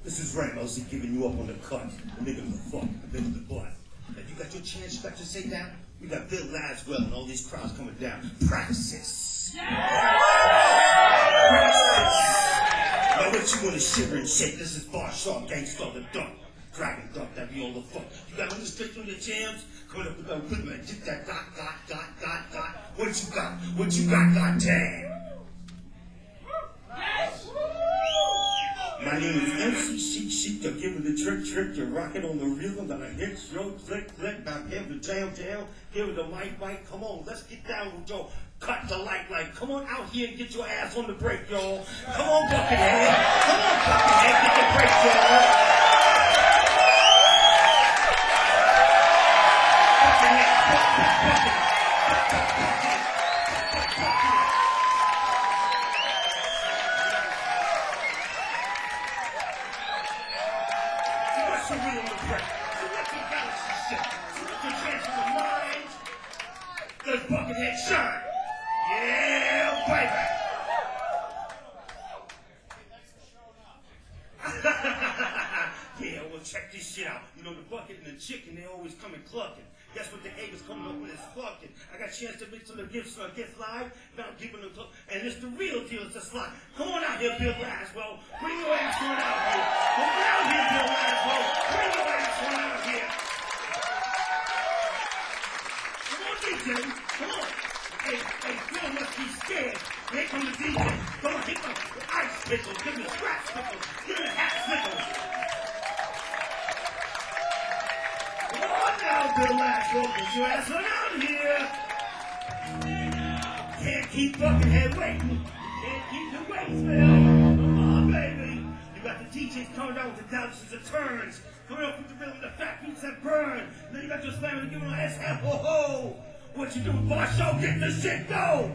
This is Ramos giving you up on the cut. The nigga in the fuck, the nigga in the butt. Now you got your chance, you got your say down. We got Bill Laswell and all these crowds coming down. Praxis. Now what you wanna shiver and shake? This is Bar Sharp, Gangsta the Duck. Dragon Duck, that be all the fuck. You got understraight on your jams? Coming up with that rhythm and get that dot. What you got? What you got, goddamn? My name is MC Chic, you're giving the trick, you're rocking on the rhythm, got a hit, show, click, now give the jam, give it the mic, come on, let's get down with y'all, cut the light, come on out here and get your ass on the break, y'all, come on, Buckethead, get the break, y'all. Let Buckethead shine. Yeah, baby. Yeah, well, check this shit out. You know, the bucket and the chicken, they always come and clucking. Guess what the haters coming up with is fucking. I got a chance to mix some of the gifts live. Now I'm giving them to, and it's the real deal, it's a slot. Come on out here, Bill Laswell. Bring your ass on out here. Come on out here, Bill Laswell. Bring your ass on out here. Come on, DJ. Come on. Hey, Bill must be scared. Here come the DJ. Come on, hit the ice pickle. Give me the scratch pickle. Give me the hat pickle. Come on now, Bill Laswell. Get your ass on out here. Can't keep Buckethead waiting. Can't keep the waiting, Bill. Come on, baby. You got the DJs coming down with the doubts and turns. Coming up with the rhythm, the fat beats that burn. Then you got your slamming and giving on ass half. Ho-ho. What you doing, boss? Show, get the shit, go!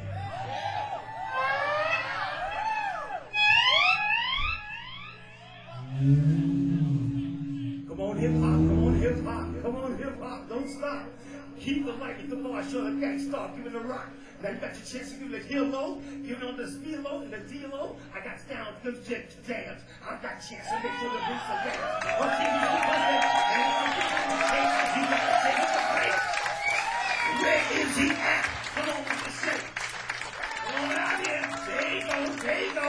Come on, hip-hop, come on, hip-hop, come on, hip-hop, don't stop. Keep the light at the bar, show the gangsta, give it a rock. Now you got your chance to give it a heel low, give it on the speed low and the D low. I got down, good jet jams. I got a chance to make sure the beats are down. What you do, where is he at? Come on with the shake. Come on out here. There you go, there you go.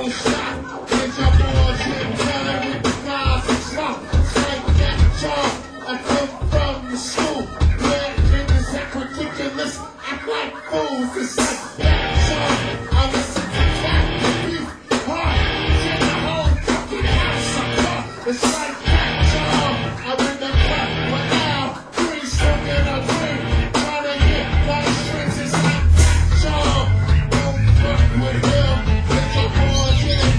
no shot. Get your boys in town with the guys and stop. Like that job, I come from the school. Where niggas act ridiculous, act like fools. It's like that job. I listen to that beef hard. Get the whole fucking house apart. It's like that job. I'm in the club with Al. Three smoking a green. Trying to get my strings. It's like that job. Don't fuck with him. Get your boys in.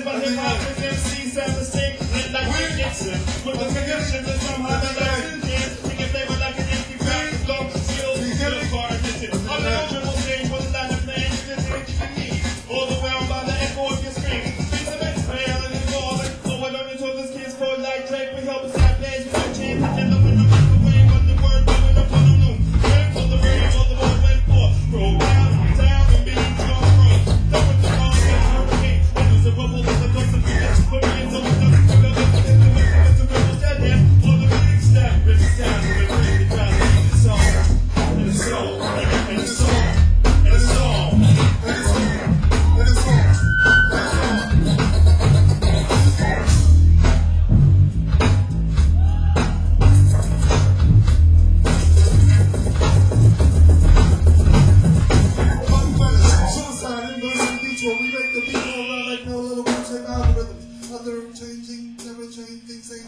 But hip-hop is MCs sound the same, lit like Rick Nixon. With the conditions and somehow the legend is. Think if they were like an empty bag, go skills, skill bar edition. On the original stage with a line of playing, you just hit your knee. Overwhelmed by the echo of your scream. Beats of exhaling and falling. So what I'm into this kids for like Drake, we help us out plays with no chance to kill them in the microwave. When the word going up on the moon. Wait for the rain, all the boys went for. Roll down, and beat your front. Done with the call, get hurricane. And there's a rubble with the guts of the bitch. Put me in the window, put me in the window, it's a ripple dead hand. On the big step, rip it down, and bring it down. And it's all, and it's all, and it's all, and it's all, and it's all, and it's all. Suicide in the Detroit, we make the beat go around like no little music algorithms. Other changing, never changing, same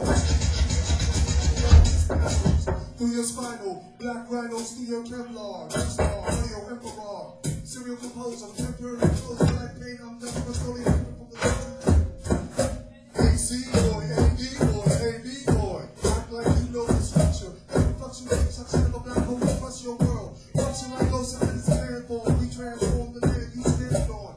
through your spinal, black rhinos through your Kevlar, star, radio emperor, serial composer, temporary closer like pain, I'm never slowly from the AC boy, AD boy, AB boy, act like you know the structure, and fluctuates, suction of a black hole across your world, function like ghosts and it's landform, we transform the land you stand on.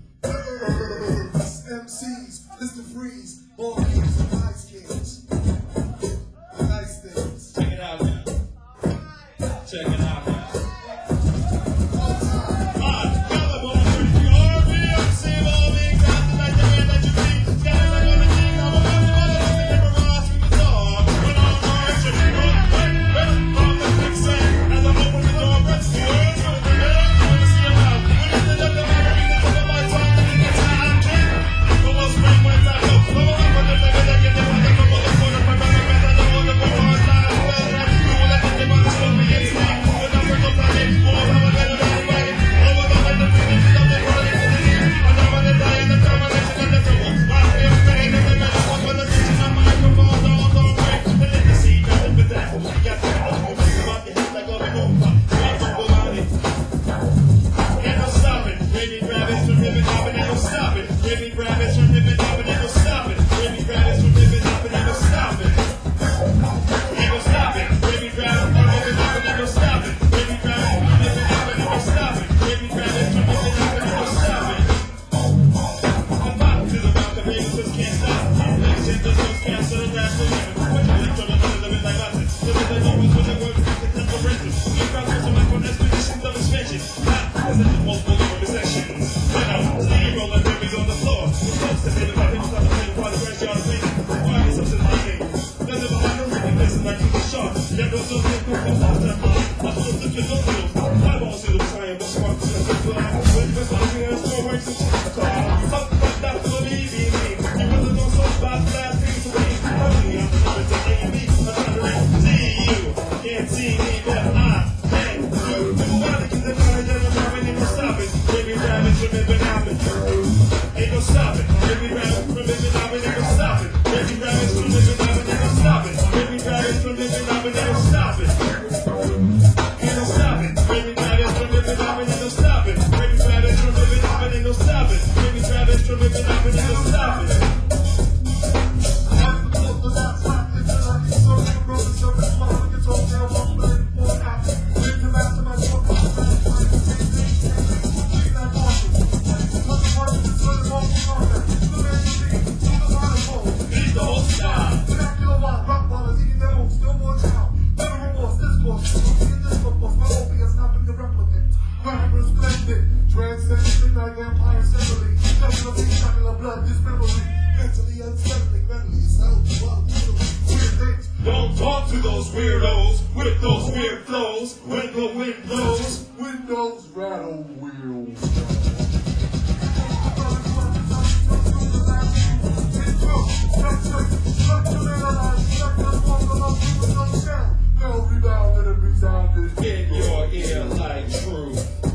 MCs, Mr. Freeze, ball kings and ice kings. Nice things. Check it out now. Check it out now. Don't talk to those weirdos with those weird flows when the wind blows. Windows rattle wheels. In your ear like true.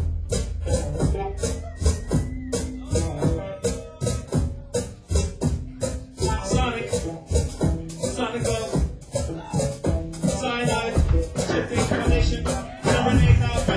Sonic love, cyanide, shifting combination, serenade now.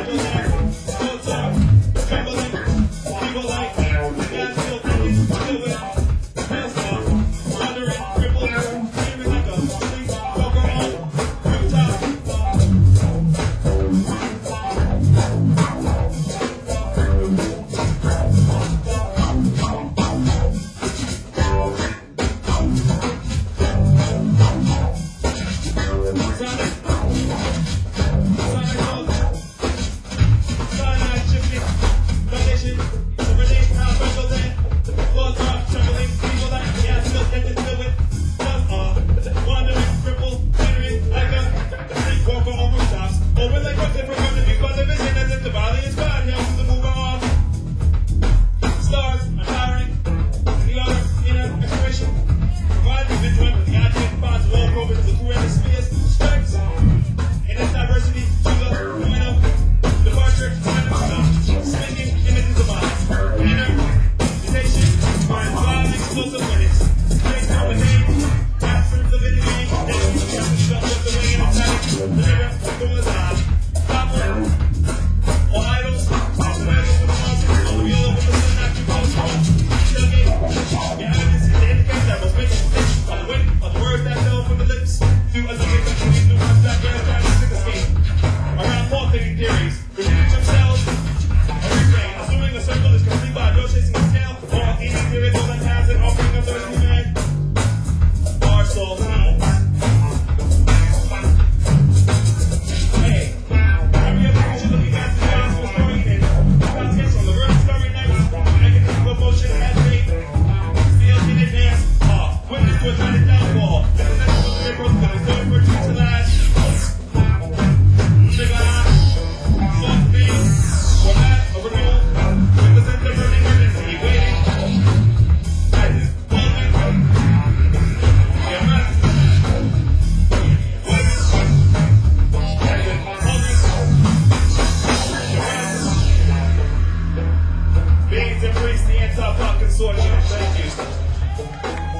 soul in it. Thank you.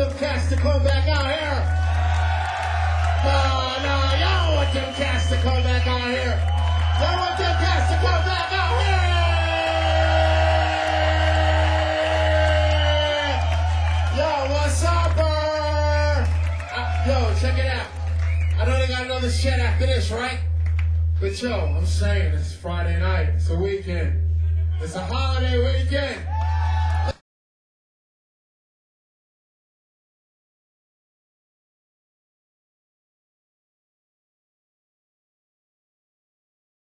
them cats to come back out here. No, y'all don't want them cats to come back out here. Y'all want them cats to come back out here. Yo, what's up, yo, check it out. I know they got another shit after this, right? But yo, I'm saying it's Friday night. It's a weekend. It's a holiday weekend.